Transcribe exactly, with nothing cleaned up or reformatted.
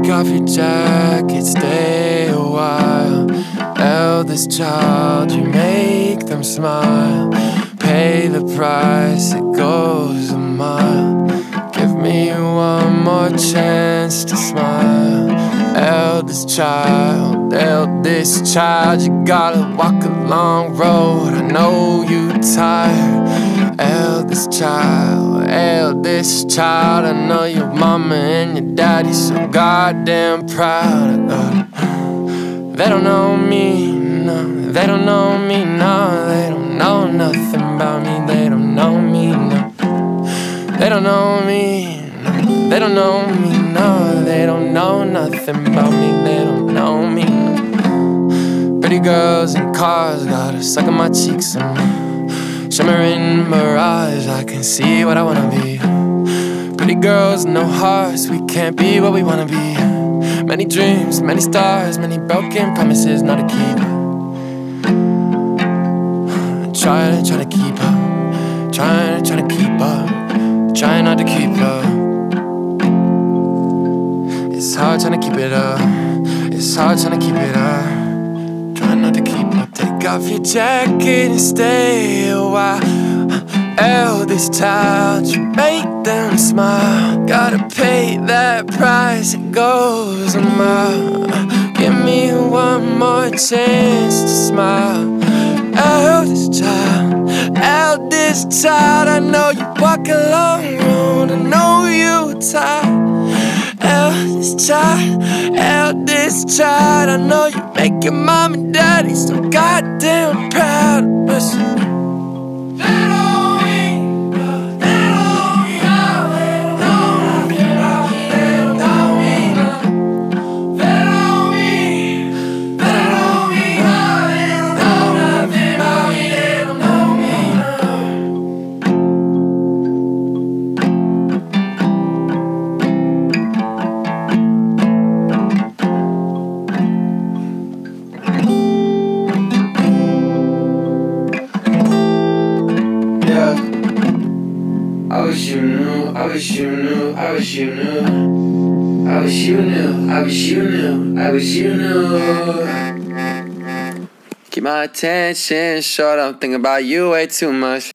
Take off your jacket, stay a while. Eldest child, you make them smile. Pay the price, it goes a mile. Give me one more chance to smile. Eldest child, eldest child, you gotta walk a long road, I know you tired. Eldest child, eldest child, I know your mama and your daddy so goddamn proud. They don't know me, no, they don't know me, no, they don't know nothing about me, they don't know me, no. They don't know me, no, they don't know me, no, they don't know nothing about me, they don't know me, no. Pretty girls in cars got her sucking my cheeks and shimmering mirage, I can see what I wanna be. Pretty girls, no hearts, we can't be what we wanna be. Many dreams, many stars, many broken promises not to keep. Trying, trying to keep up, trying, trying to keep up, trying not to keep up. It's hard trying to keep it up, it's hard trying to keep it up, trying not to keep up. Take off your jacket and stay a while. Eldest child, you make them smile. Gotta pay that price, it goes a mile. Give me one more chance to smile. Eldest child, eldest child, I know you walk a long road, I know you tired. Eldest child, eldest child, I know you make your mom and daddy so goddamn proud. Listen. I wish you knew, I wish you knew, I wish you knew, I wish you knew, I wish you knew, I wish you knew. Keep my attention short, I'm thinking about you way too much.